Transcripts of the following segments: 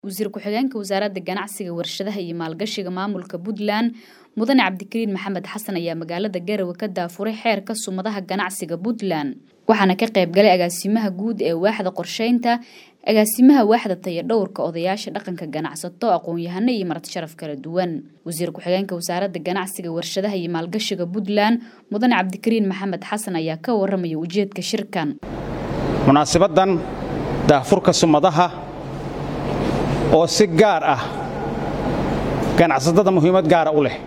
wasiir ku-xigeenka wasaaradda ganacsiga warshadaha iyo maalgashiga maamulka Puntland mudane Cabdikariin Maxamed Xasan ayaa magaalada Garowe ka daafuray xeerka sumadaha ganacsiga Puntland waxaana ka qayb galay agaasimaha guud ee waaxda qorsheynta agaasimaha waaxda tayadhowrka odayaasha dhaqanka ganacsato aqoon-yahano iyo marti sharaf kala duwan wasiir ku-xigeenka wasaaradda ganacsiga warshadaha iyo maalgashiga Puntland mudane Cabdikariin Maxamed Xasan ayaa ka waramay ujeedka shirkan munaasabadan daafurka sumadaha oo si gaar ah ganacsatada muhiimad gaar ah u leh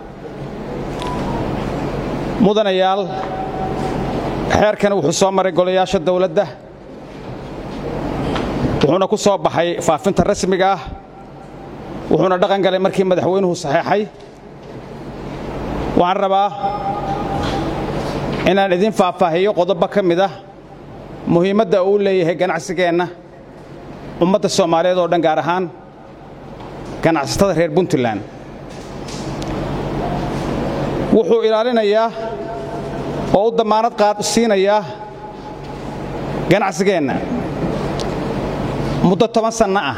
mudanayaal xeerkan wuxuu soo maray golayaasha dawladda wuxuuna ku soo baxay faafinta rasmiga ah wuxuuna dhaqan galay markii madaxweynuhu saxeexay waxaan rabaa inaan idin faahfaahiyo qodobo ka mid ah muhiimadda uu leeyahay ganacsigeenna ummadda Soomaaliyeed oo dhan gaar ahaan ganacsatada reer Puntland wuxuu ilaalinayaa oo u damaanad qaad siinaya ganacsigeenna muddo 10 sano ah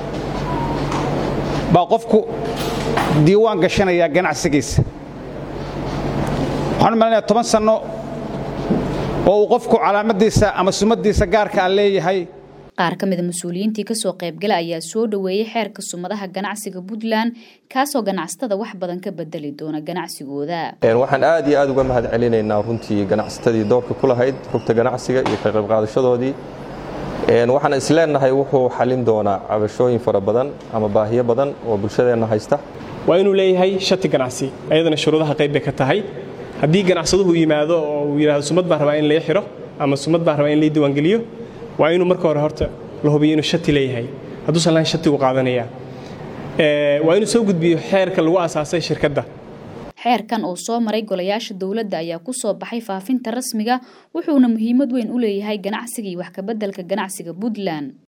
baa qofku diiwaan gashanaya ganacsigiisa waxaan maleynayaa 10 sano oo uu qofku calaamadiisa ama sumadiisa gaarka ah leeyahay qaar ka mid ah mas'uuliyiintii ka soo qayb galay ayaa soo dhaweeyay xeerka sumadaha ganacsiga Puntland kaasoo ganacsatada wax badan ka bedeli doona ganacsigooda waxaan aad iyo aad uga mahad celinaynaa runtii ganacsatadii doorka ku lahayd xogta ganacsiga iyo ka qayb qaadashadoodii waxaan isleenahay wuxuu xalin doonaa cabashooyin fara badan ama baahiyo badan oo bulshadeena haysta waa inuu leeyahay shati ganacsi ayadana shuruudaha qayb ka tahay haddii ganacsaduhu yimaado oo uu yiraahdo sumad baan rabaa in la xiro ama sumad baan rabaa in la diiwaan geliyo waa inuu marka hore horta la hubiyo inuu shati leeyahay hadduu laan shati u qaadanaya waa inuu soo gudbiyo xeerka lagu asaasay shirkadda xeerkan oo soo maray golayaasha dawladda ayaa ku soo baxay faafinta rasmiga wuxuuna muhiimad weyn u leeyahay ganacsiga iyo wax ka beddelka ganacsiga Puntland